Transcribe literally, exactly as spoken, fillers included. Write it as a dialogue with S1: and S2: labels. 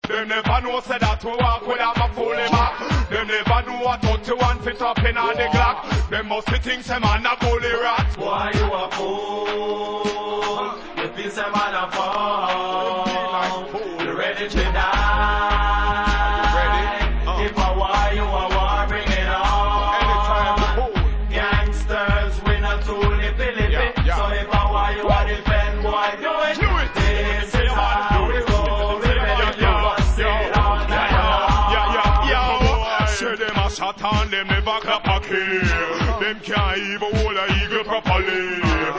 S1: Them never know say that we walk with them a fool him back. Them never know what thirty one fit up in on the Glock. Them must be think say man a bully rat.
S2: Why you a fool? You feel say man a fall. You ready to die? If I war, you a war, bring it on. Gangsters, we not too lippy lippy.
S1: Yeah, yeah.
S2: So if I war, you a defend, boy, do it.
S1: Do it.
S2: This is how we roll. We make you bust it all night long.
S1: Yeah, yeah, yeah. Say them a shot on them never clap a kill. Them can't even hold a eagle properly.